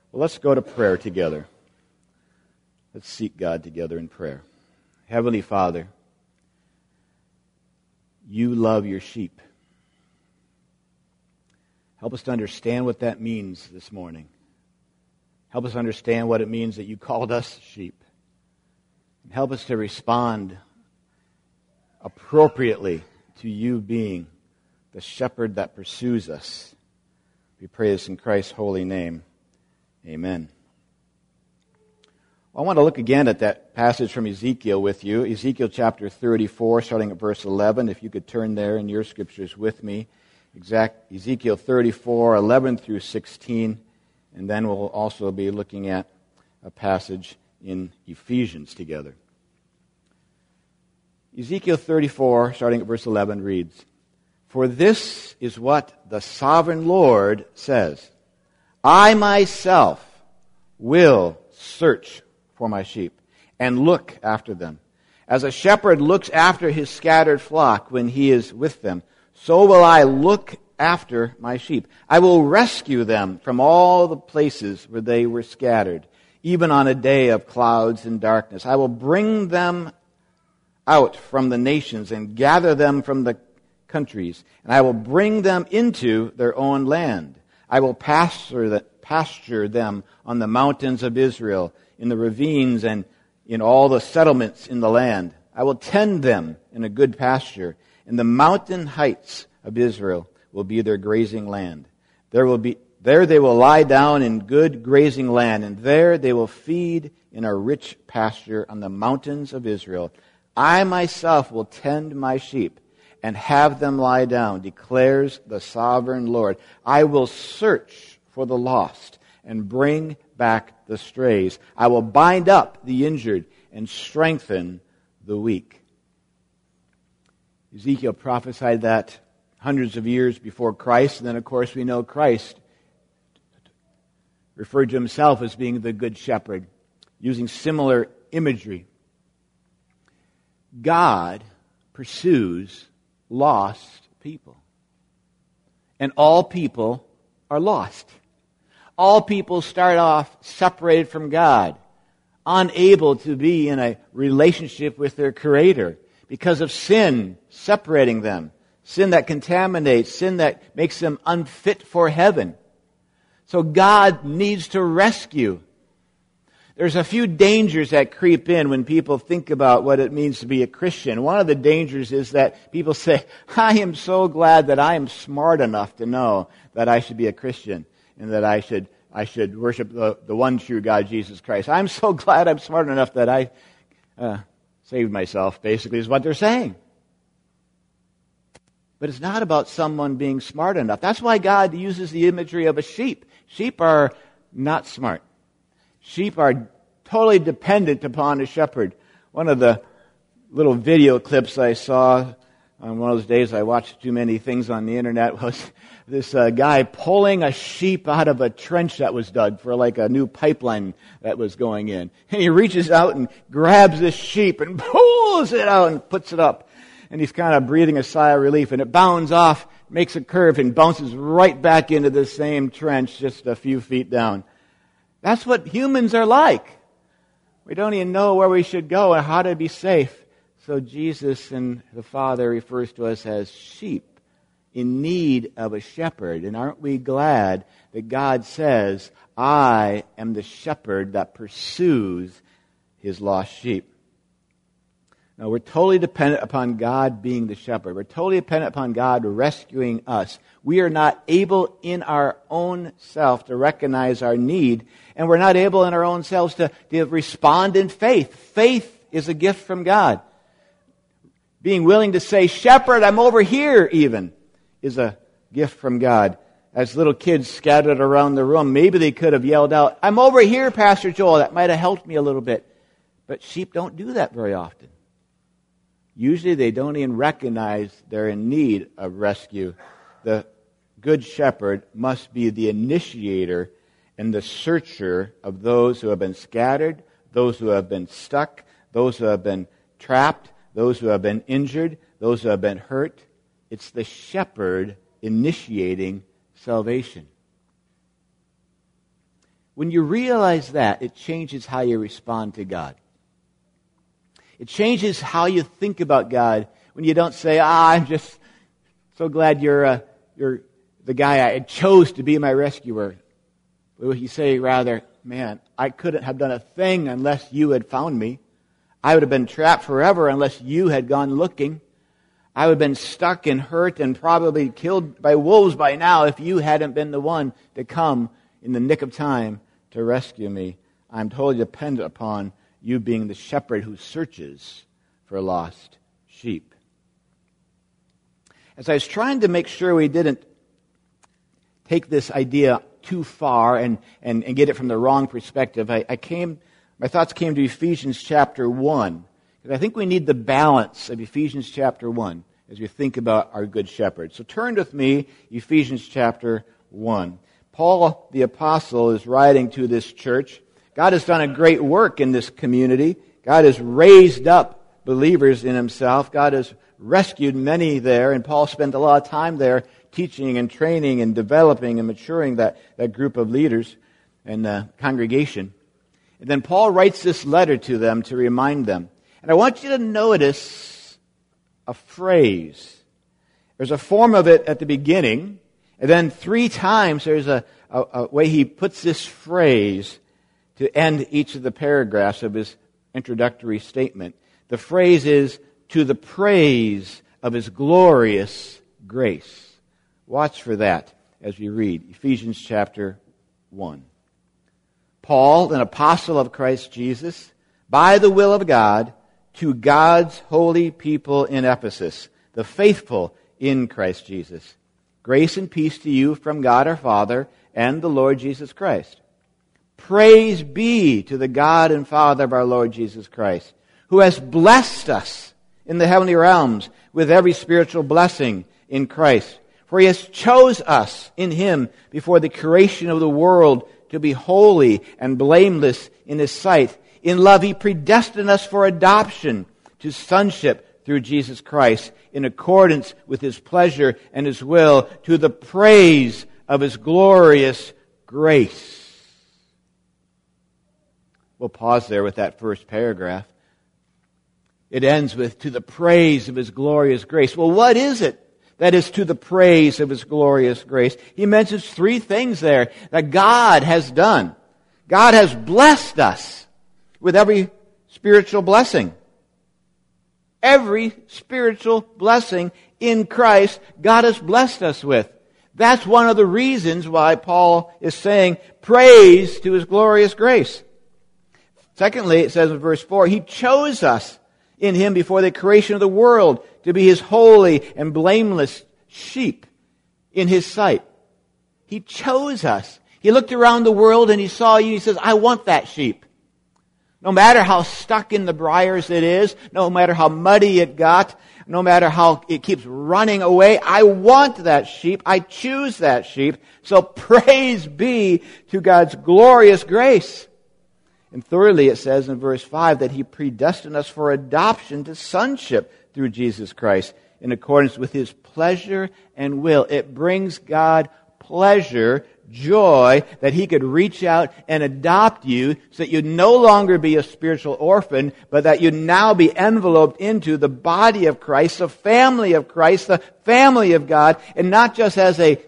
Well, let's go to prayer together. Let's seek God together in prayer. Heavenly Father, you love your sheep. Help us to understand what that means this morning. Help us understand what it means that you called us sheep. And help us to respond appropriately to you being the shepherd that pursues us. We pray this in Christ's holy name. Amen. I want to look again at that passage from Ezekiel with you. Ezekiel chapter 34, starting at verse 11. If you could turn there in your scriptures with me. Ezekiel 34, 11 through 16. And then we'll also be looking at a passage in Ephesians together. Ezekiel 34, starting at verse 11, reads, "For this is what the sovereign Lord says, I myself will search for my sheep and look after them. As a shepherd looks after his scattered flock when he is with them, so will I look after my sheep. I will rescue them from all the places where they were scattered, even on a day of clouds and darkness. I will bring them out from the nations and gather them from the countries, and I will bring them into their own land. I will pasture them on the mountains of Israel, in the ravines and in all the settlements in the land. I will tend them in a good pasture, and the mountain heights of Israel will be their grazing land. There they will lie down in good grazing land, and there they will feed in a rich pasture on the mountains of Israel. I myself will tend my sheep and have them lie down, declares the sovereign Lord. I will search for the lost and bring back the strays. I will bind up the injured and strengthen the weak." Ezekiel prophesied that hundreds of years before Christ, and then of course we know Christ referred to himself as being the good shepherd, using similar imagery. God pursues lost people. And all people are lost. All people start off separated from God, unable to be in a relationship with their Creator because of sin separating them. Sin that contaminates, sin that makes them unfit for heaven. So God needs to rescue. There's a few dangers that creep in when people think about what it means to be a Christian. One of the dangers is that people say, I am so glad that I am smart enough to know that I should be a Christian and that I should worship the one true God, Jesus Christ. I'm so glad I'm smart enough that I saved myself, basically, is what they're saying. But it's not about someone being smart enough. That's why God uses the imagery of a sheep. Sheep are not smart. Sheep are totally dependent upon a shepherd. One of the little video clips I saw on one of those days I watched too many things on the internet was this guy pulling a sheep out of a trench that was dug for like a new pipeline that was going in. And he reaches out and grabs this sheep and pulls it out and puts it up. And he's kind of breathing a sigh of relief, and it bounds off, makes a curve, and bounces right back into the same trench just a few feet down. That's what humans are like. We don't even know where we should go and how to be safe. So Jesus and the Father refers to us as sheep in need of a shepherd. And aren't we glad that God says, I am the shepherd that pursues his lost sheep. Now, we're totally dependent upon God being the shepherd. We're totally dependent upon God rescuing us. We are not able in our own self to recognize our need, and we're not able in our own selves to respond in faith. Faith is a gift from God. Being willing to say, Shepherd, I'm over here even, is a gift from God. As little kids scattered around the room, maybe they could have yelled out, I'm over here, Pastor Joel. That might have helped me a little bit. But sheep don't do that very often. Usually they don't even recognize they're in need of rescue. The good shepherd must be the initiator and the searcher of those who have been scattered, those who have been stuck, those who have been trapped, those who have been injured, those who have been hurt. It's the shepherd initiating salvation. When you realize that, it changes how you respond to God. It changes how you think about God when you don't say, I'm just so glad you're the guy I chose to be my rescuer. But you say rather, man, I couldn't have done a thing unless you had found me. I would have been trapped forever unless you had gone looking. I would have been stuck and hurt and probably killed by wolves by now if you hadn't been the one to come in the nick of time to rescue me. I'm totally dependent upon you being the shepherd who searches for lost sheep. As I was trying to make sure we didn't take this idea too far and get it from the wrong perspective, my thoughts came to Ephesians chapter 1. Because I think we need the balance of Ephesians chapter 1 as we think about our good shepherd. So turn with me, Ephesians chapter 1. Paul the apostle is writing to this church. God has done a great work in this community. God has raised up believers in himself. God has rescued many there, and Paul spent a lot of time there teaching and training and developing and maturing that group of leaders and congregation. And then Paul writes this letter to them to remind them. And I want you to notice a phrase. There's a form of it at the beginning, and then 3 times there's a way he puts this phrase to end each of the paragraphs of his introductory statement. The phrase is, to the praise of his glorious grace. Watch for that as we read Ephesians chapter 1. Paul, an apostle of Christ Jesus, by the will of God, to God's holy people in Ephesus, the faithful in Christ Jesus. Grace and peace to you from God our Father and the Lord Jesus Christ. Praise be to the God and Father of our Lord Jesus Christ, who has blessed us in the heavenly realms with every spiritual blessing in Christ. For he has chose us in him before the creation of the world to be holy and blameless in his sight. In love he predestined us for adoption to sonship through Jesus Christ, in accordance with his pleasure and his will, to the praise of his glorious grace. We'll pause there with that first paragraph. It ends with, to the praise of his glorious grace. Well, what is it that is to the praise of his glorious grace? He mentions 3 things there that God has done. God has blessed us with every spiritual blessing. Every spiritual blessing in Christ, God has blessed us with. That's one of the reasons why Paul is saying, praise to his glorious grace. Secondly, it says in verse 4, he chose us in him before the creation of the world to be his holy and blameless sheep in his sight. He chose us. He looked around the world and he saw you. He says, I want that sheep. No matter how stuck in the briars it is, no matter how muddy it got, no matter how it keeps running away, I want that sheep. I choose that sheep. So praise be to God's glorious grace. And thirdly, it says in verse 5 that he predestined us for adoption to sonship through Jesus Christ in accordance with his pleasure and will. It brings God pleasure, joy, that he could reach out and adopt you so that you'd no longer be a spiritual orphan, but that you'd now be enveloped into the body of Christ, the family of Christ, the family of God, and not just as a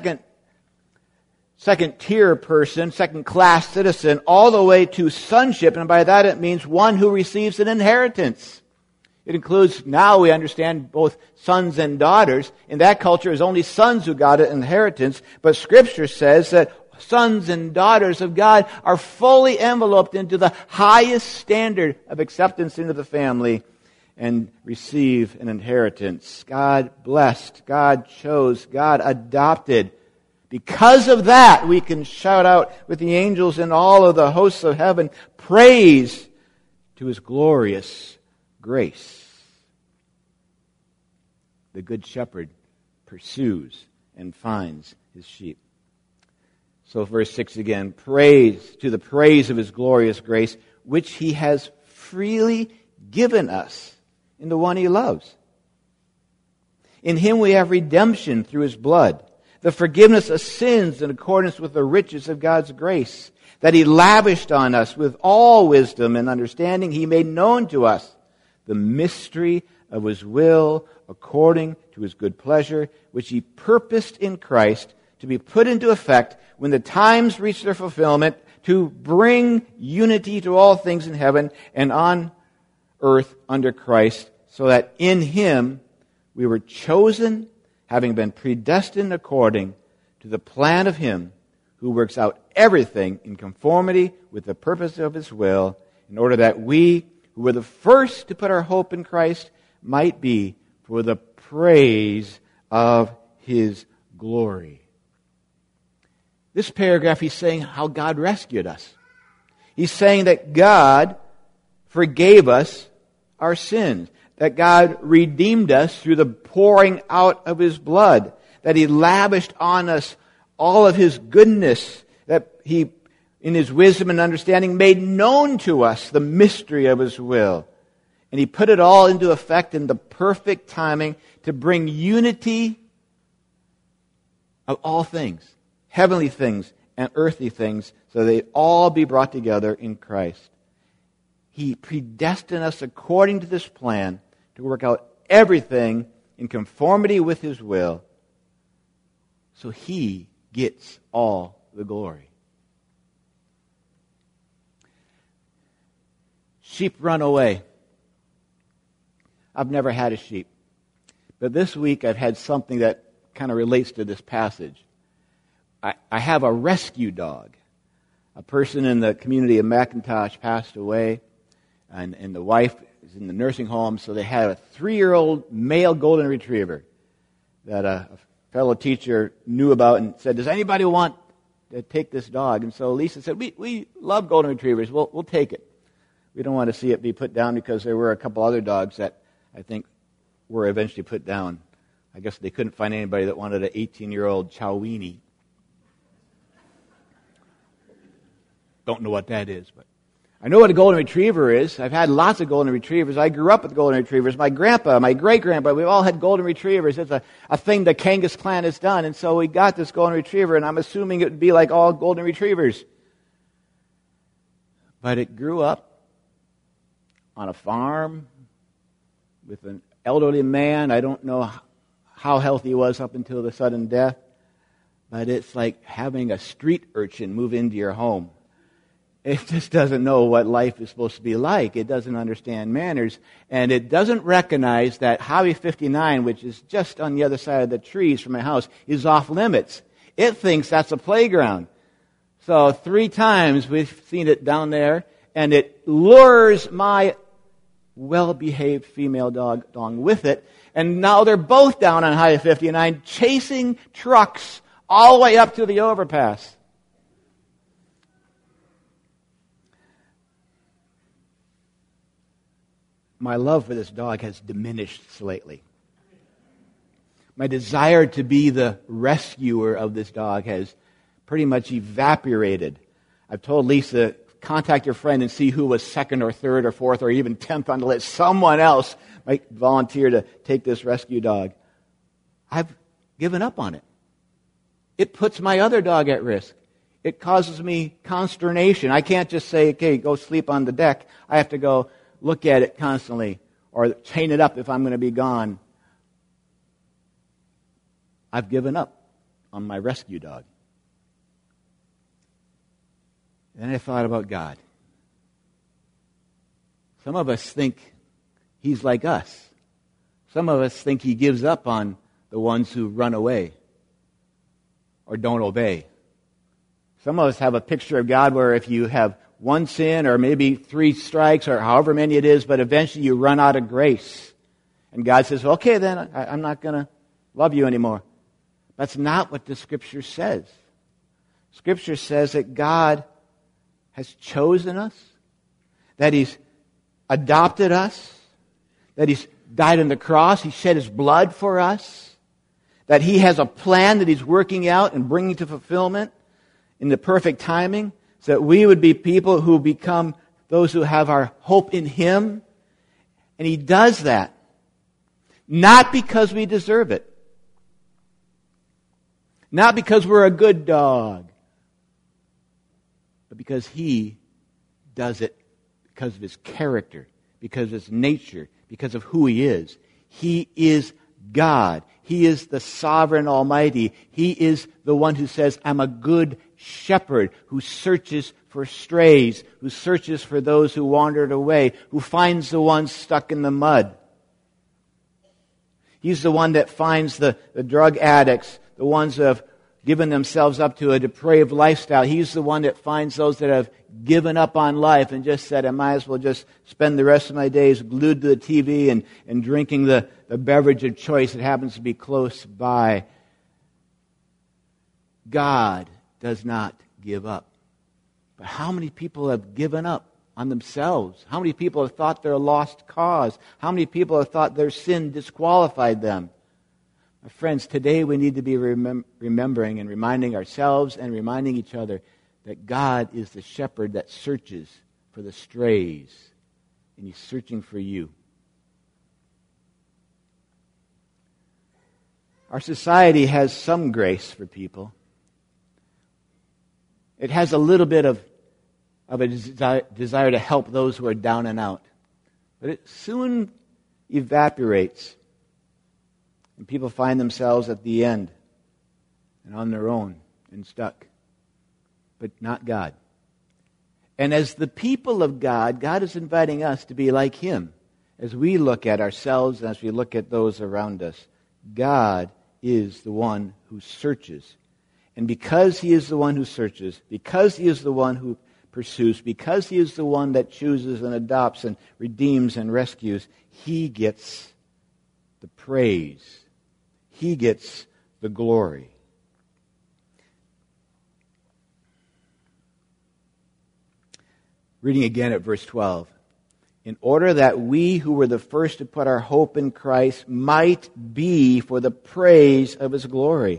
second-tier person, second-class citizen, all the way to sonship, and by that it means one who receives an inheritance. It includes, now we understand, both sons and daughters. In that culture, it was only sons who got an inheritance, but Scripture says that sons and daughters of God are fully enveloped into the highest standard of acceptance into the family and receive an inheritance. God blessed, God chose, God adopted. Because of that, we can shout out with the angels and all of the hosts of heaven, praise to his glorious grace. The good shepherd pursues and finds his sheep. So verse 6 again, praise to the praise of his glorious grace, which he has freely given us in the one he loves. In him we have redemption through his blood, the forgiveness of sins in accordance with the riches of God's grace, that He lavished on us with all wisdom and understanding. He made known to us the mystery of His will according to His good pleasure, which He purposed in Christ to be put into effect when the times reach their fulfillment, to bring unity to all things in heaven and on earth under Christ, so that in Him we were chosen, having been predestined according to the plan of Him who works out everything in conformity with the purpose of His will, in order that we, who were the first to put our hope in Christ, might be for the praise of His glory. This paragraph, he's saying how God rescued us. He's saying that God forgave us our sins, that God redeemed us through the pouring out of His blood, that He lavished on us all of His goodness, that He, in His wisdom and understanding, made known to us the mystery of His will. And He put it all into effect in the perfect timing to bring unity of all things, heavenly things and earthly things, so they all be brought together in Christ. He predestined us according to this plan to work out everything in conformity with His will, so He gets all the glory. Sheep run away. I've never had a sheep, but this week I've had something that kind of relates to this passage. I have a rescue dog. A person in the community of McIntosh passed away, and the wife is in the nursing home, so they had a 3-year-old male golden retriever that a fellow teacher knew about and said, "Does anybody want to take this dog?" And so Lisa said, we love golden retrievers. We'll take it. We don't want to see it be put down, because there were a couple other dogs that I think were eventually put down. I guess they couldn't find anybody that wanted an 18-year-old Chowini. Don't know what that is, but I know what a golden retriever is. I've had lots of golden retrievers. I grew up with golden retrievers. My grandpa, my great-grandpa, we've all had golden retrievers. It's a thing the Kangas clan has done. And so we got this golden retriever, and I'm assuming it would be like all golden retrievers. But it grew up on a farm with an elderly man. I don't know how healthy he was up until the sudden death. But it's like having a street urchin move into your home. It just doesn't know what life is supposed to be like. It doesn't understand manners. And it doesn't recognize that Highway 59, which is just on the other side of the trees from my house, is off limits. It thinks that's a playground. So 3 times we've seen it down there, and it lures my well-behaved female dog along with it. And now they're both down on Highway 59 chasing trucks all the way up to the overpass. My love for this dog has diminished slightly. My desire to be the rescuer of this dog has pretty much evaporated. I've told Lisa, contact your friend and see who was second or third or fourth or even 10th on the list. Someone else might volunteer to take this rescue dog. I've given up on it. It puts my other dog at risk. It causes me consternation. I can't just say, okay, go sleep on the deck. I have to go look at it constantly or chain it up if I'm going to be gone. I've given up on my rescue dog. Then I thought about God. Some of us think He's like us. Some of us think He gives up on the ones who run away or don't obey. Some of us have a picture of God where if you have one sin or maybe 3 strikes or however many it is, but eventually you run out of grace. And God says, okay, then I'm not going to love you anymore. That's not what the Scripture says. Scripture says that God has chosen us, that He's adopted us, that He's died on the cross, He shed His blood for us, that He has a plan that He's working out and bringing to fulfillment in the perfect timing, so that we would be people who become those who have our hope in Him. And He does that, not because we deserve it, Not because we're a good dog, but because He does it because of His character, because of His nature, because of who He is. He is God. He is the sovereign Almighty. He is the one who says, I'm a good shepherd who searches for strays, who searches for those who wandered away, who finds the ones stuck in the mud. He's the one that finds the drug addicts, the ones that have given themselves up to a depraved lifestyle. He's the one that finds those that have given up on life and just said, I might as well just spend the rest of my days glued to the TV and drinking the beverage of choice that happens to be close by. God does not give up. But how many people have given up on themselves? How many people have thought they're a lost cause? How many people have thought their sin disqualified them? My friends, today we need to be remembering and reminding ourselves and reminding each other that God is the shepherd that searches for the strays, and He's searching for you. Our society has some grace for people. It has a little bit of a desire to help those who are down and out. But it soon evaporates, and people find themselves at the end and on their own and stuck. But not God. And as the people of God, God is inviting us to be like Him. As we look at ourselves and as we look at those around us, God is the one who searches. And because He is the one who searches, because He is the one who pursues, because He is the one that chooses and adopts and redeems and rescues, He gets the praise. He gets the glory. Reading again at verse 12. In order that we who were the first to put our hope in Christ might be for the praise of His glory.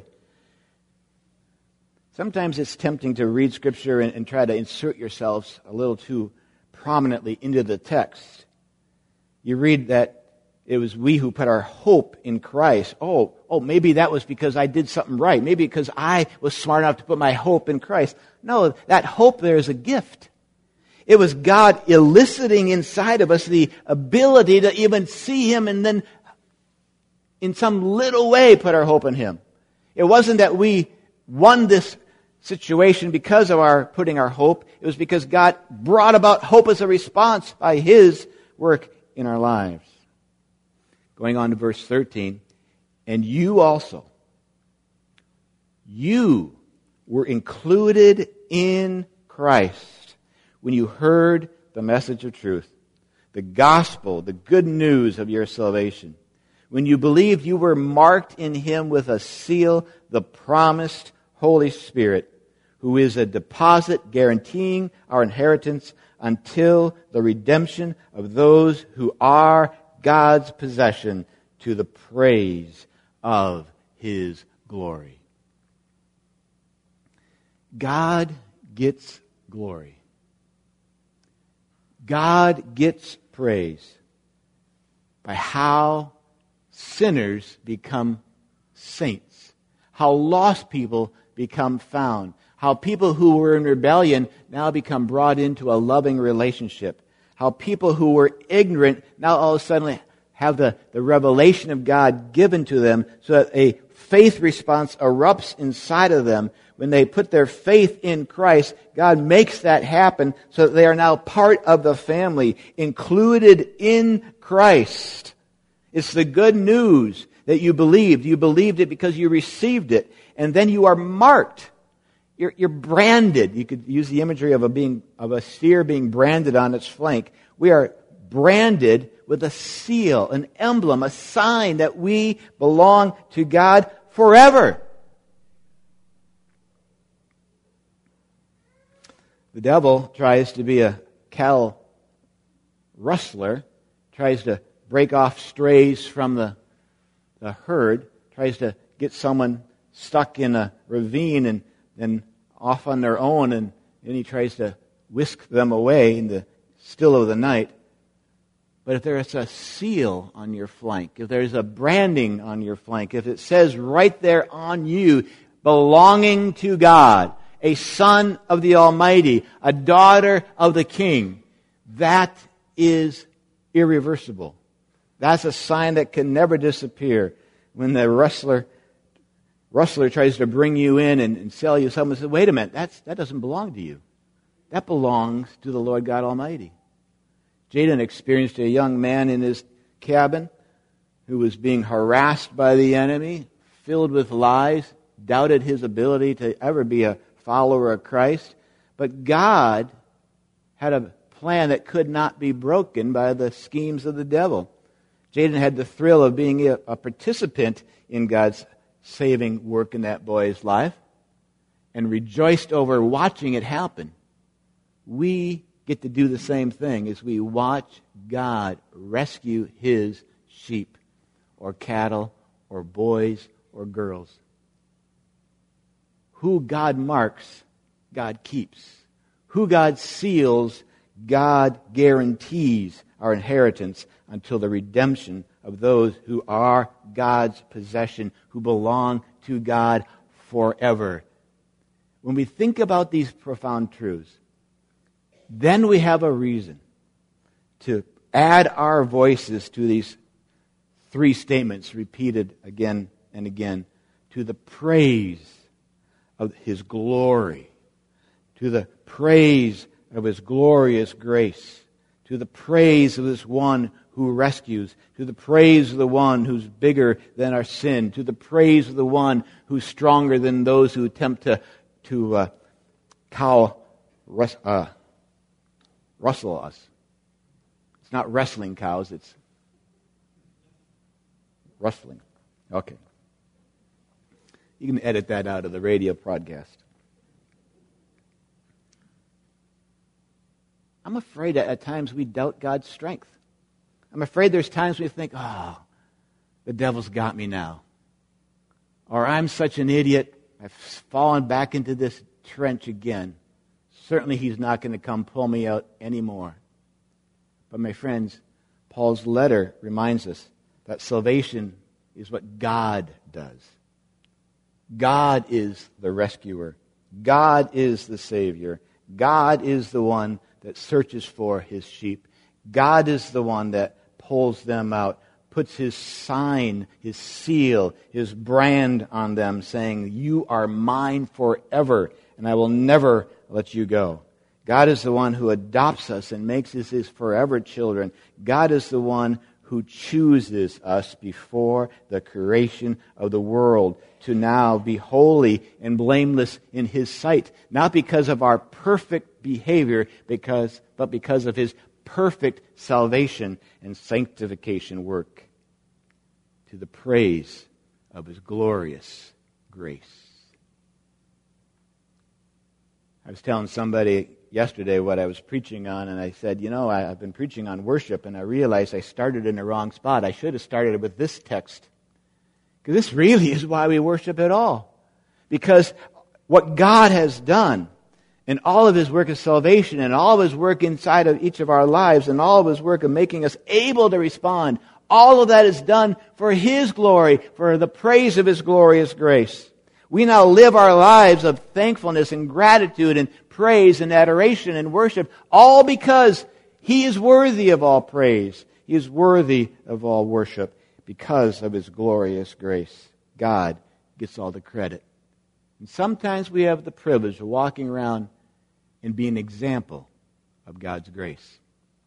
Sometimes it's tempting to read Scripture and try to insert yourselves a little too prominently into the text. You read that it was we who put our hope in Christ. Oh, maybe that was because I did something right. Maybe because I was smart enough to put my hope in Christ. No, that hope there is a gift. It was God eliciting inside of us the ability to even see Him and then in some little way put our hope in Him. It wasn't that we won this situation because of our putting our hope. It was because God brought about hope as a response by His work in our lives. Going on to verse 13. And you also, you were included in Christ when you heard the message of truth, the gospel, the good news of your salvation. When you believed, you were marked in Him with a seal, the promised Holy Spirit, who is a deposit guaranteeing our inheritance until the redemption of those who are God's possession to the praise of His glory. God gets glory. God gets praise by how sinners become saints, how lost people become found, how people who were in rebellion now become brought into a loving relationship, how people who were ignorant now all of a sudden have the revelation of God given to them so that a faith response erupts inside of them. When they put their faith in Christ, God makes that happen so that they are now part of the family, included in Christ. It's the good news that you believed. You believed it because you received it. And then you are marked. You're branded. You could use the imagery of a steer being branded on its flank. We are branded with a seal, an emblem, a sign that we belong to God forever. The devil tries to be a cattle rustler, tries to break off strays from the herd, tries to get someone stuck in a ravine and then off on their own, and then he tries to whisk them away in the still of the night. But if there's a seal on your flank, if there's a branding on your flank, if it says right there on you, belonging to God, a son of the Almighty, a daughter of the King. That is irreversible. That's a sign that can never disappear. When the rustler tries to bring you in and sell you something, says, wait a minute, that doesn't belong to you. That belongs to the Lord God Almighty. Jaden experienced a young man in his cabin who was being harassed by the enemy, filled with lies, doubted his ability to ever be a follower of Christ. But God had a plan that could not be broken by the schemes of the devil. Jaden had the thrill of being a participant in God's saving work in that boy's life and rejoiced over watching it happen. We get to do the same thing as we watch God rescue His sheep or cattle or boys or girls. Who God marks, God keeps. Who God seals, God guarantees our inheritance until the redemption of those who are God's possession, who belong to God forever. When we think about these profound truths, then we have a reason to add our voices to these three statements repeated again and again, to the praise of His glory, to the praise of His glorious grace, to the praise of this one who rescues, to the praise of the one who's bigger than our sin, to the praise of the one who's stronger than those who attempt to rustle us. It's not wrestling cows, it's rustling. Okay. You can edit that out of the radio broadcast. I'm afraid that at times we doubt God's strength. I'm afraid there's times we think, the devil's got me now. Or I'm such an idiot, I've fallen back into this trench again. Certainly He's not going to come pull me out anymore. But my friends, Paul's letter reminds us that salvation is what God does. God is the rescuer. God is the Savior. God is the one that searches for His sheep. God is the one that pulls them out, puts His sign, His seal, His brand on them, saying, you are mine forever, and I will never let you go. God is the one who adopts us and makes us His forever children. God is the one who chooses us before the creation of the world to now be holy and blameless in His sight, not because of our perfect behavior, but because of His perfect salvation and sanctification work, to the praise of His glorious grace. I was telling somebody yesterday what I was preaching on, and I said, I've been preaching on worship, and I realized I started in the wrong spot. I should have started with this text, because this really is why we worship at all. Because what God has done, and all of His work of salvation, and all of His work inside of each of our lives, and all of His work of making us able to respond, all of that is done for His glory, for the praise of His glorious grace. We now live our lives of thankfulness and gratitude and praise and adoration and worship, all because He is worthy of all praise. He is worthy of all worship because of His glorious grace. God gets all the credit. And sometimes we have the privilege of walking around and being an example of God's grace.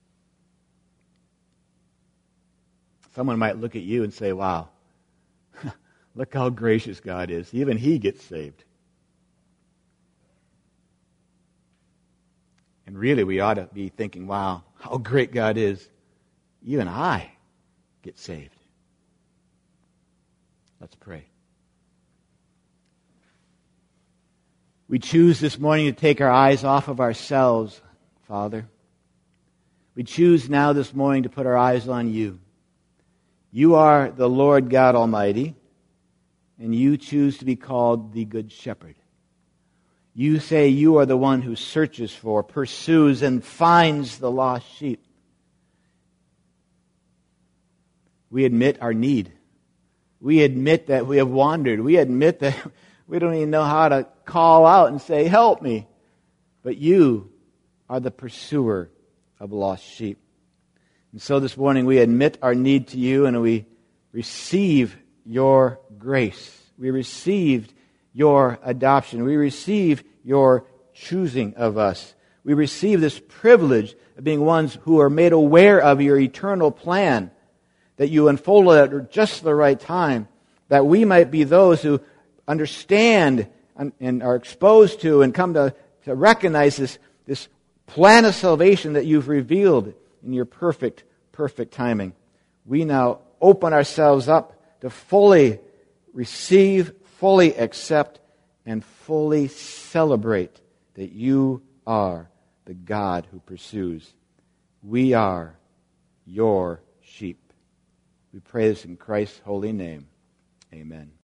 Someone might look at you and say, wow, look how gracious God is. Even He gets saved. And really we ought to be thinking, wow, how great God is. Even I get saved. Let's pray. We choose this morning to take our eyes off of ourselves, Father. We choose now this morning to put our eyes on You. You are the Lord God Almighty, and You choose to be called the Good Shepherd. You say You are the one who searches for, pursues, and finds the lost sheep. We admit our need. We admit that we have wandered. We admit that We don't even know how to call out and say, help me. But you are the pursuer of lost sheep. And so this morning we admit our need to you and we receive your grace. We received your adoption. We receive your choosing of us. We receive this privilege of being ones who are made aware of your eternal plan, that you unfolded at just the right time, that we might be those who understand and are exposed to and come to recognize this plan of salvation that you've revealed in your perfect timing. We now open ourselves up to fully receive, fully accept, and fully celebrate that you are the God who pursues. We are your sheep. We pray this in Christ's holy name. Amen.